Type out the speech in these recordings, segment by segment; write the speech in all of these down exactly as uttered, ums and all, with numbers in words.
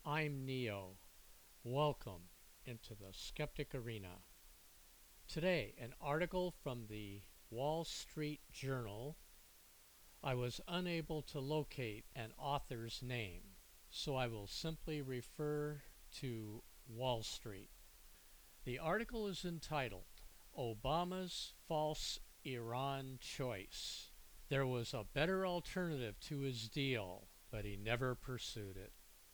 I'm Neo. Welcome into the Skeptic Arena. Today, an article from the Wall Street Journal. I was unable to locate an author's name, so I will simply refer to Wall Street. The article is entitled, Obama's False Iran Choice. There was a better alternative to his deal, but he never pursued it.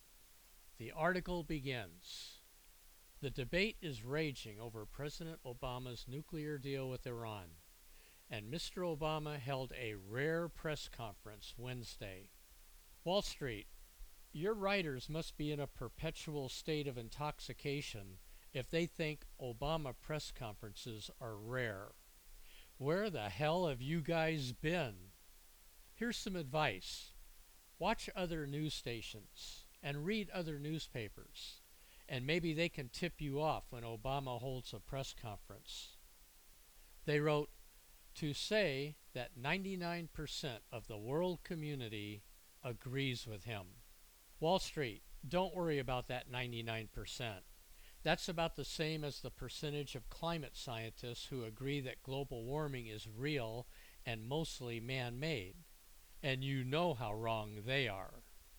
The article begins. The debate is raging over President Obama's nuclear deal with Iran, and Mister Obama held a rare press conference Wednesday. Wall Street, your writers must be in a perpetual state of intoxication if they think Obama press conferences are rare. Where the hell have you guys been? Here's some advice. Watch other news stations and read other newspapers, and maybe they can tip you off when Obama holds a press conference. They wrote, to say that ninety-nine percent of the world community agrees with him. Wall Street, don't worry about that ninety-nine percent. That's about the same as the percentage of climate scientists who agree that global warming is real and mostly man-made. And you know how wrong they are.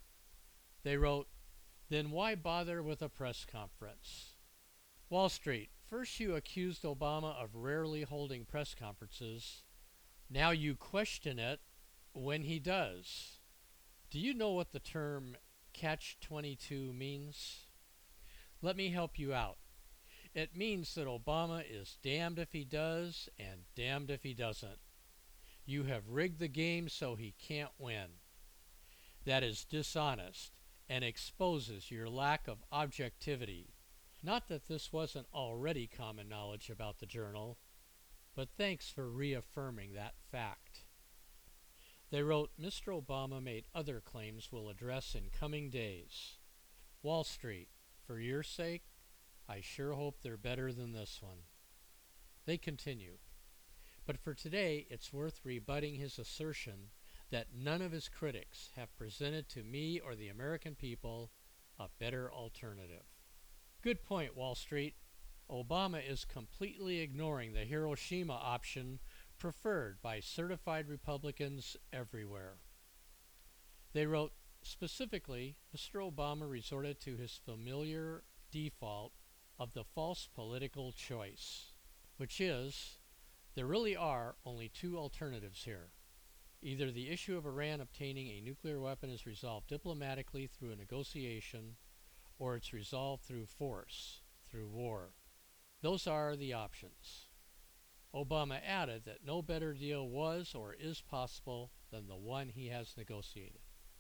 They wrote, then why bother with a press conference? Wall Street, first you accused Obama of rarely holding press conferences. Now you question it when he does. Do you know what the term catch twenty-two means? Let me help you out. It means that Obama is damned if he does and damned if he doesn't. You have rigged the game so he can't win. That is dishonest and exposes your lack of objectivity. Not that this wasn't already common knowledge about the journal, but thanks for reaffirming that fact. They wrote, Mister Obama made other claims we'll address in coming days. Wall Street, for your sake, I sure hope they're better than this one. They continue, but for today it's worth rebutting his assertion that none of his critics have presented to me or the American people a better alternative. Good point, Wall Street. Obama is completely ignoring the Hiroshima option preferred by certified Republicans everywhere. They wrote, specifically, Mister Obama resorted to his familiar default of the false political choice, which is, there really are only two alternatives here. Either the issue of Iran obtaining a nuclear weapon is resolved diplomatically through a negotiation, or it's resolved through force, through war. Those are the options. Obama added that no better deal was or is possible than the one he has negotiated.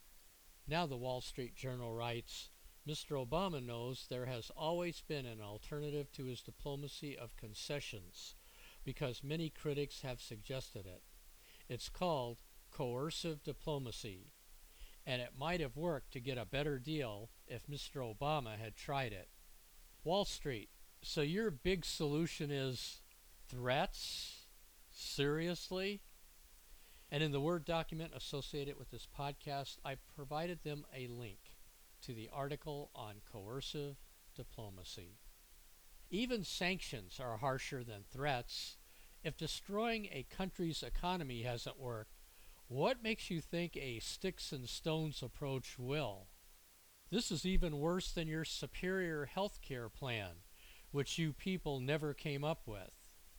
Now the Wall Street Journal writes, Mister Obama knows there has always been an alternative to his diplomacy of concessions because many critics have suggested it. It's called coercive diplomacy, and it might have worked to get a better deal if Mister Obama had tried it. Wall Street, so your big solution is threats? Seriously? And in the Word document associated with this podcast, I provided them a link to the article on coercive diplomacy. Even sanctions are harsher than threats. If destroying a country's economy hasn't worked, what makes you think a sticks and stones approach will? This is even worse than your superior health care plan, which you people never came up with.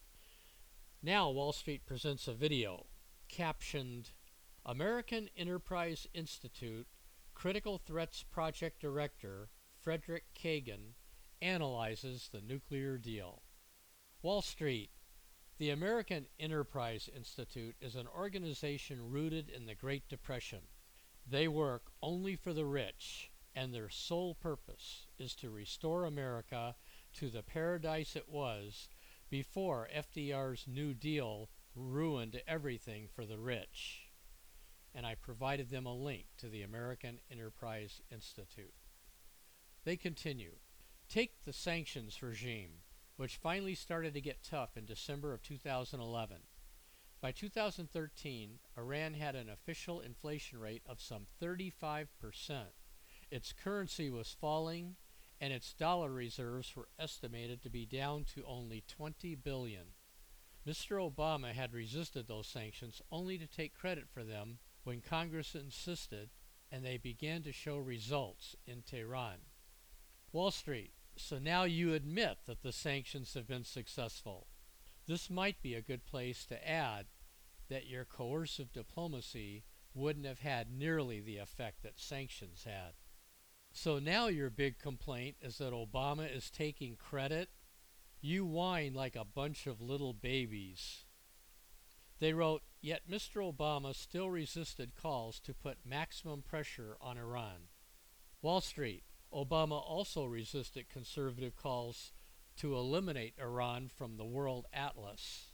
Now Wall Street presents a video captioned, American Enterprise Institute Critical Threats Project Director Frederick Kagan analyzes the nuclear deal. Wall Street, the American Enterprise Institute is an organization rooted in the Great Depression. They work only for the rich, and their sole purpose is to restore America to the paradise it was before F D R's New Deal ruined everything for the rich. And I provided them a link to the American Enterprise Institute. They continue, take the sanctions regime, which finally started to get tough in December of two thousand eleven. By two thousand thirteen, Iran had an official inflation rate of some thirty-five percent, Its currency was falling, and its dollar reserves were estimated to be down to only twenty billion dollars. Mister Obama had resisted those sanctions only to take credit for them when Congress insisted, and they began to show results in Tehran. Wall Street, so now you admit that the sanctions have been successful. This might be a good place to add that your coercive diplomacy wouldn't have had nearly the effect that sanctions had. So now your big complaint is that Obama is taking credit? You whine like a bunch of little babies. They wrote, yet Mister Obama still resisted calls to put maximum pressure on Iran. Wall Street, Obama also resisted conservative calls to eliminate Iran from the world atlas.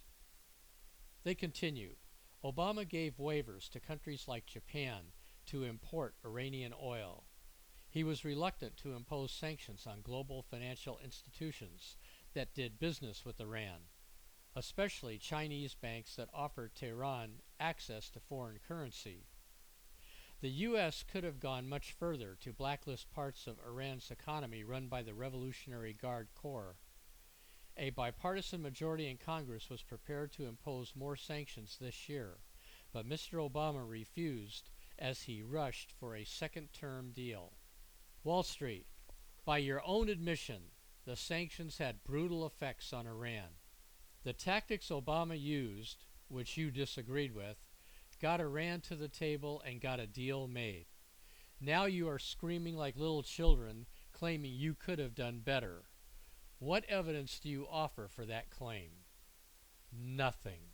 They continue, Obama gave waivers to countries like Japan to import Iranian oil. He was reluctant to impose sanctions on global financial institutions that did business with Iran, especially Chinese banks that offered Tehran access to foreign currency. The U S could have gone much further to blacklist parts of Iran's economy run by the Revolutionary Guard Corps. A bipartisan majority in Congress was prepared to impose more sanctions this year, but Mister Obama refused as he rushed for a second-term deal. Wall Street, by your own admission, the sanctions had brutal effects on Iran. The tactics Obama used, which you disagreed with, got Iran to the table and got a deal made. Now you are screaming like little children, claiming you could have done better. What evidence do you offer for that claim? Nothing.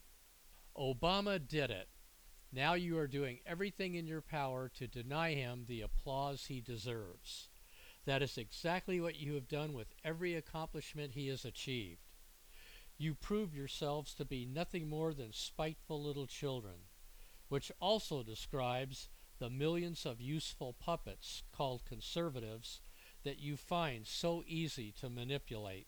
Obama did it. Now you are doing everything in your power to deny him the applause he deserves. That is exactly what you have done with every accomplishment he has achieved. You prove yourselves to be nothing more than spiteful little children, which also describes the millions of useful puppets called conservatives that you find so easy to manipulate.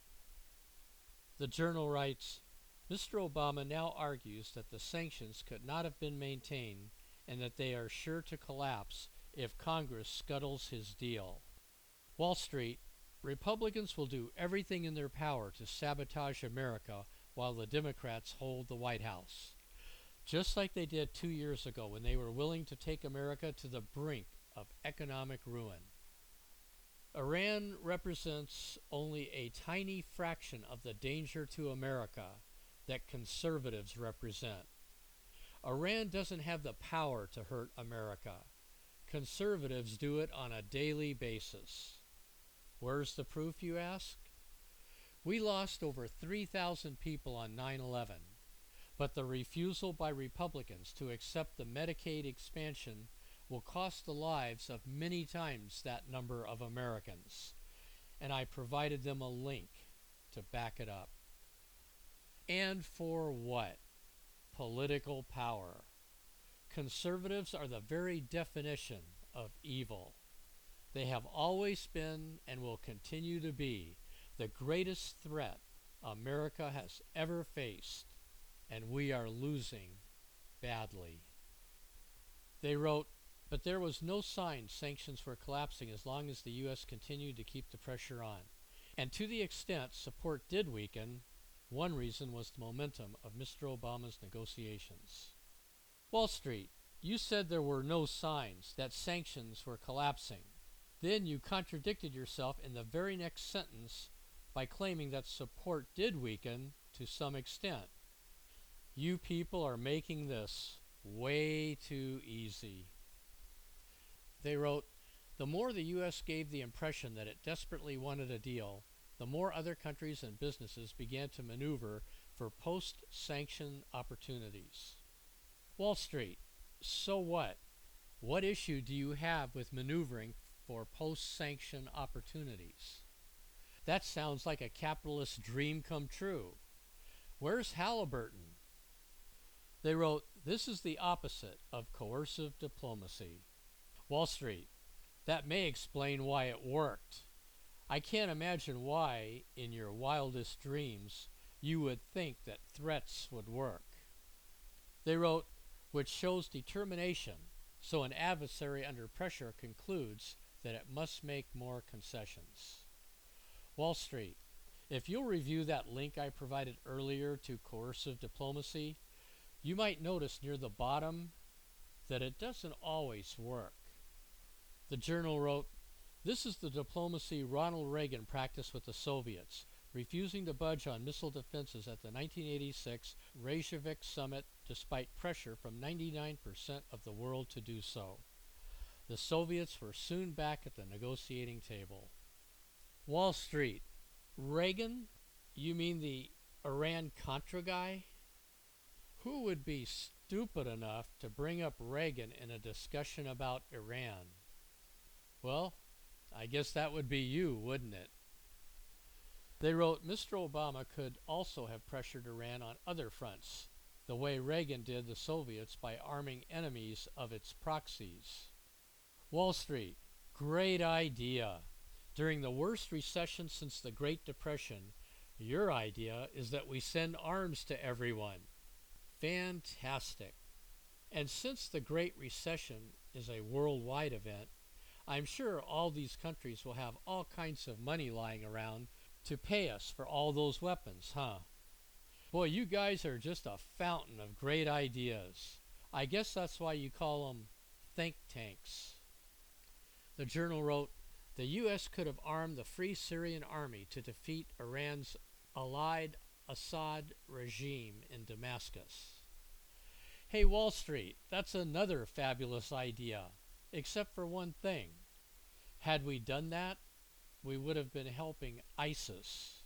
The journal writes, Mister Obama now argues that the sanctions could not have been maintained and that they are sure to collapse if Congress scuttles his deal. Wall Street, Republicans will do everything in their power to sabotage America while the Democrats hold the White House, just like they did two years ago when they were willing to take America to the brink of economic ruin. Iran represents only a tiny fraction of the danger to America that conservatives represent. Iran doesn't have the power to hurt America. Conservatives do it on a daily basis. Where's the proof, you ask? We lost over three thousand people on nine eleven, but the refusal by Republicans to accept the Medicaid expansion will cost the lives of many times that number of Americans, and I provided them a link to back it up. And for what? Political power. Conservatives are the very definition of evil. They have always been and will continue to be the greatest threat America has ever faced, and we are losing badly. They wrote, but there was no sign sanctions were collapsing as long as the U S continued to keep the pressure on. And to the extent support did weaken, one reason was the momentum of Mister Obama's negotiations. Wall Street, you said there were no signs that sanctions were collapsing. Then you contradicted yourself in the very next sentence by claiming that support did weaken to some extent. You people are making this way too easy. They wrote, the more the U S gave the impression that it desperately wanted a deal, the more other countries and businesses began to maneuver for post-sanction opportunities. Wall Street, so what? What issue do you have with maneuvering for post-sanction opportunities? That sounds like a capitalist dream come true. Where's Halliburton? They wrote, this is the opposite of coercive diplomacy. Wall Street, that may explain why it worked. I can't imagine why, in your wildest dreams, you would think that threats would work. They wrote, which shows determination, so an adversary under pressure concludes that it must make more concessions. Wall Street, if you'll review that link I provided earlier to coercive diplomacy, you might notice near the bottom that it doesn't always work. The journal wrote, "This is the diplomacy Ronald Reagan practiced with the Soviets, refusing to budge on missile defenses at the nineteen eighty-six Reykjavik summit despite pressure from ninety-nine percent of the world to do so. The Soviets were soon back at the negotiating table." Wall Street, Reagan? You mean the Iran-Contra guy? Who would be stupid enough to bring up Reagan in a discussion about Iran? Well, I guess that would be you, wouldn't it? They wrote, Mister Obama could also have pressured Iran on other fronts, the way Reagan did the Soviets by arming enemies of its proxies. Wall Street, great idea. During the worst recession since the Great Depression, your idea is that we send arms to everyone. Fantastic. And since the Great Recession is a worldwide event, I'm sure all these countries will have all kinds of money lying around to pay us for all those weapons, huh? Boy, you guys are just a fountain of great ideas. I guess that's why you call them think tanks. The journal wrote, the U S could have armed the Free Syrian Army to defeat Iran's allied Assad regime in Damascus. Hey, Wall Street, that's another fabulous idea, except for one thing. Had we done that, we would have been helping ISIS.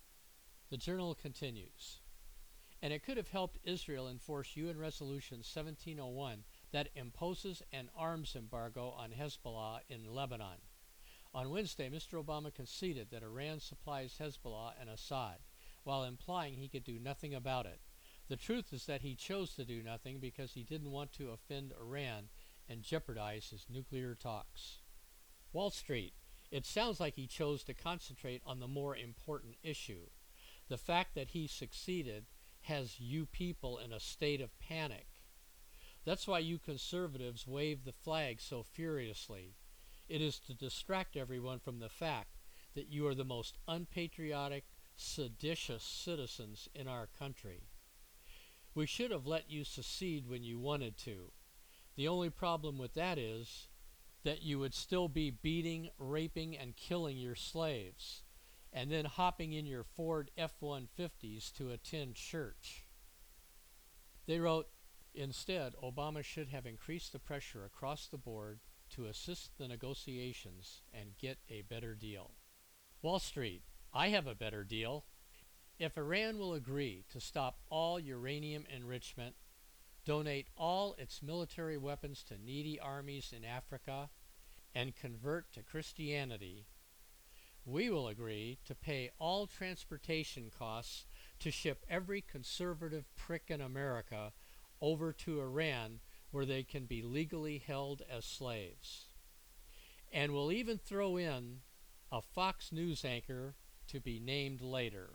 The journal continues, and it could have helped Israel enforce U N Resolution seventeen oh one that imposes an arms embargo on Hezbollah in Lebanon. On Wednesday, Mister Obama conceded that Iran supplies Hezbollah and Assad, while implying he could do nothing about it. The truth is that he chose to do nothing because he didn't want to offend Iran and jeopardize his nuclear talks. Wall Street, it sounds like he chose to concentrate on the more important issue. The fact that he succeeded has you people in a state of panic. That's why you conservatives wave the flag so furiously. It is to distract everyone from the fact that you are the most unpatriotic, seditious citizens in our country. We should have let you secede when you wanted to. The only problem with that is that you would still be beating, raping, and killing your slaves, and then hopping in your Ford F one fifties to attend church. They wrote, instead, Obama should have increased the pressure across the board to assist the negotiations and get a better deal. Wall Street, I have a better deal. If Iran will agree to stop all uranium enrichment, donate all its military weapons to needy armies in Africa, and convert to Christianity, we will agree to pay all transportation costs to ship every conservative prick in America over to Iran where they can be legally held as slaves. And we'll even throw in a Fox News anchor to be named later.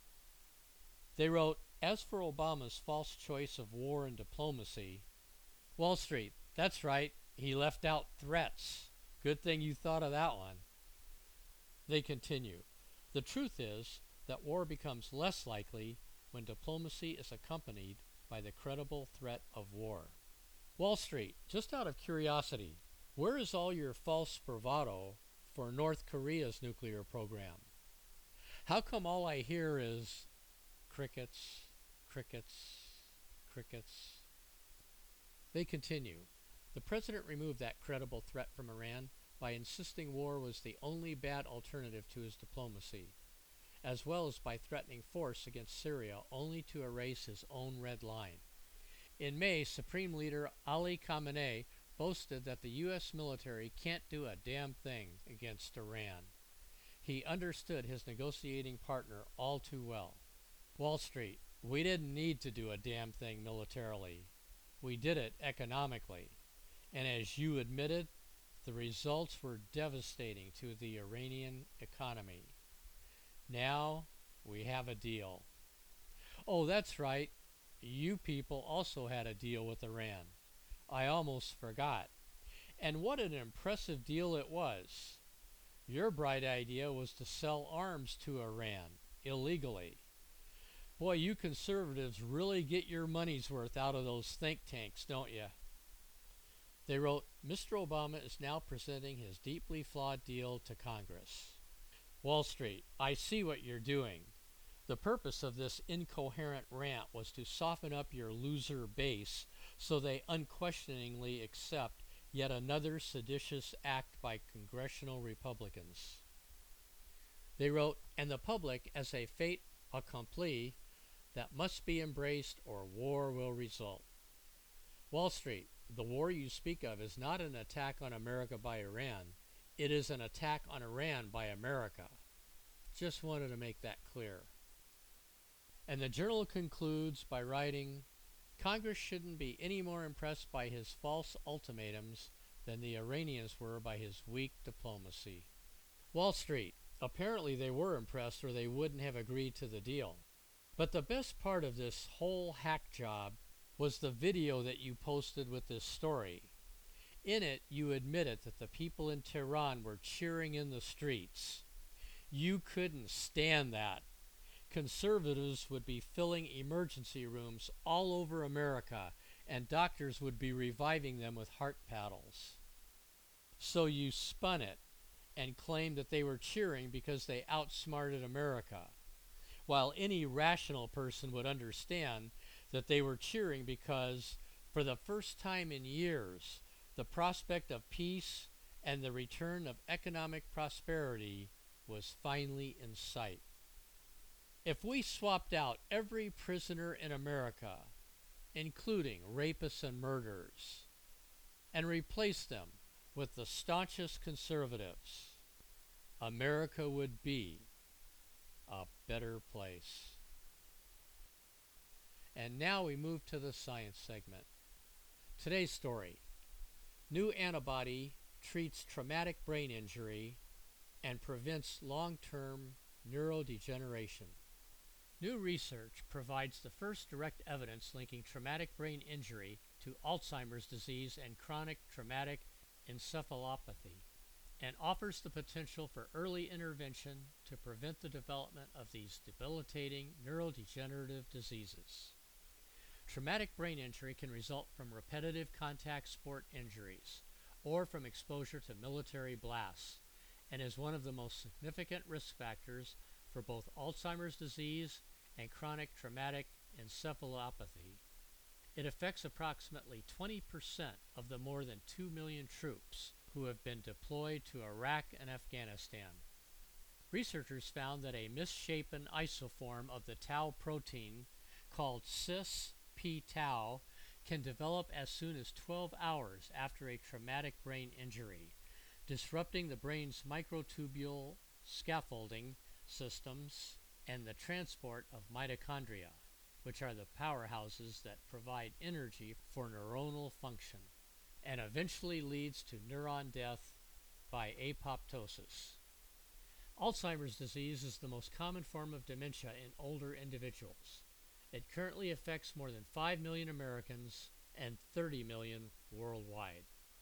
They wrote, as for Obama's false choice of war and diplomacy, Wall Street, that's right, he left out threats. Good thing you thought of that one. They continue, the truth is that war becomes less likely when diplomacy is accompanied by the credible threat of war. Wall Street, just out of curiosity, where is all your false bravado for North Korea's nuclear program? How come all I hear is crickets, crickets, crickets? They continue. The president removed that credible threat from Iran by insisting war was the only bad alternative to his diplomacy, as well as by threatening force against Syria only to erase his own red line. In May, Supreme Leader Ali Khamenei boasted that the U S military can't do a damn thing against Iran. He understood his negotiating partner all too well. Wall Street, we didn't need to do a damn thing militarily. We did it economically. And as you admitted, the results were devastating to the Iranian economy. Now we have a deal. Oh, that's right. You people also had a deal with Iran. I almost forgot. And what an impressive deal it was. Your bright idea was to sell arms to Iran illegally. Boy, you conservatives really get your money's worth out of those think tanks, don't you? They wrote, Mister Obama is now presenting his deeply flawed deal to Congress. Wall Street, I see what you're doing. The purpose of this incoherent rant was to soften up your loser base so they unquestioningly accept yet another seditious act by congressional Republicans. They wrote, and the public as a fait accompli that must be embraced or war will result. Wall Street, the war you speak of is not an attack on America by Iran. It is an attack on Iran by America. Just wanted to make that clear. And the journal concludes by writing, Congress shouldn't be any more impressed by his false ultimatums than the Iranians were by his weak diplomacy. Wall Street, apparently they were impressed or they wouldn't have agreed to the deal. But the best part of this whole hack job was the video that you posted with this story. In it, you admitted that the people in Tehran were cheering in the streets. You couldn't stand that. Conservatives would be filling emergency rooms all over America, and doctors would be reviving them with heart paddles. So you spun it and claimed that they were cheering because they outsmarted America, while any rational person would understand that they were cheering because, for the first time in years, the prospect of peace and the return of economic prosperity was finally in sight. If we swapped out every prisoner in America, including rapists and murderers, and replaced them with the staunchest conservatives, America would be a better place. And now we move to the science segment. Today's story. New antibody treats traumatic brain injury and prevents long-term neurodegeneration. New research provides the first direct evidence linking traumatic brain injury to Alzheimer's disease and chronic traumatic encephalopathy, and offers the potential for early intervention to prevent the development of these debilitating neurodegenerative diseases. Traumatic brain injury can result from repetitive contact sport injuries or from exposure to military blasts, and is one of the most significant risk factors for both Alzheimer's disease and chronic traumatic encephalopathy. It affects approximately twenty percent of the more than two million troops who have been deployed to Iraq and Afghanistan. Researchers found that a misshapen isoform of the tau protein called cis p tau can develop as soon as twelve hours after a traumatic brain injury, disrupting the brain's microtubule scaffolding systems and the transport of mitochondria, which are the powerhouses that provide energy for neuronal function, and eventually leads to neuron death by apoptosis. Alzheimer's disease is the most common form of dementia in older individuals. It currently affects more than five million Americans and thirty million worldwide.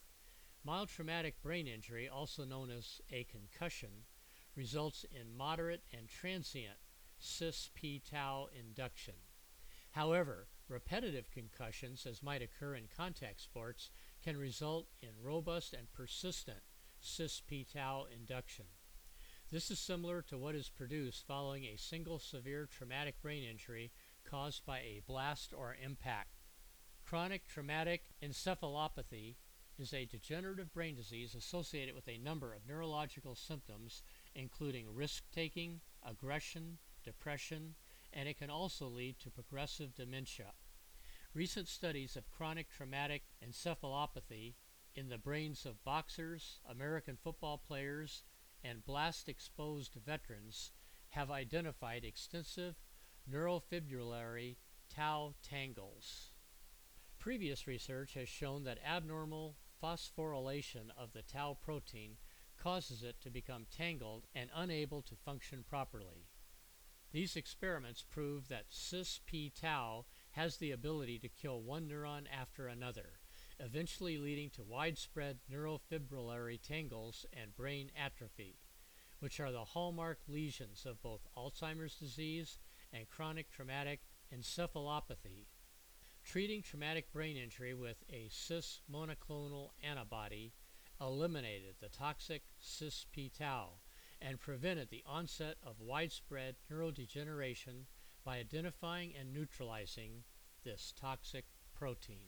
Mild traumatic brain injury, also known as a concussion, results in moderate and transient cis p tau induction. However, repetitive concussions, as might occur in contact sports, can result in robust and persistent cis p tau induction. This is similar to what is produced following a single severe traumatic brain injury caused by a blast or impact. Chronic traumatic encephalopathy is a degenerative brain disease associated with a number of neurological symptoms, including risk-taking, aggression, depression, and it can also lead to progressive dementia. Recent studies of chronic traumatic encephalopathy in the brains of boxers, American football players, and blast-exposed veterans have identified extensive neurofibrillary tau tangles. Previous research has shown that abnormal phosphorylation of the tau protein causes it to become tangled and unable to function properly. These experiments prove that cis p tau has the ability to kill one neuron after another, eventually leading to widespread neurofibrillary tangles and brain atrophy, which are the hallmark lesions of both Alzheimer's disease and chronic traumatic encephalopathy. Treating traumatic brain injury with a cis monoclonal antibody eliminated the toxic cis P tau and prevented the onset of widespread neurodegeneration by identifying and neutralizing this toxic protein.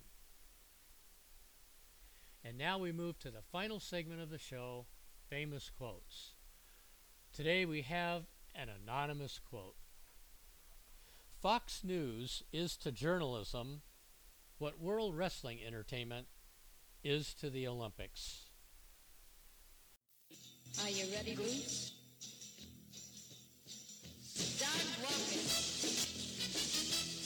And now we move to the final segment of the show, famous quotes. Today we have an anonymous quote. Fox News is to journalism what World Wrestling Entertainment is to the Olympics. Are you ready, Bruce? Start walking.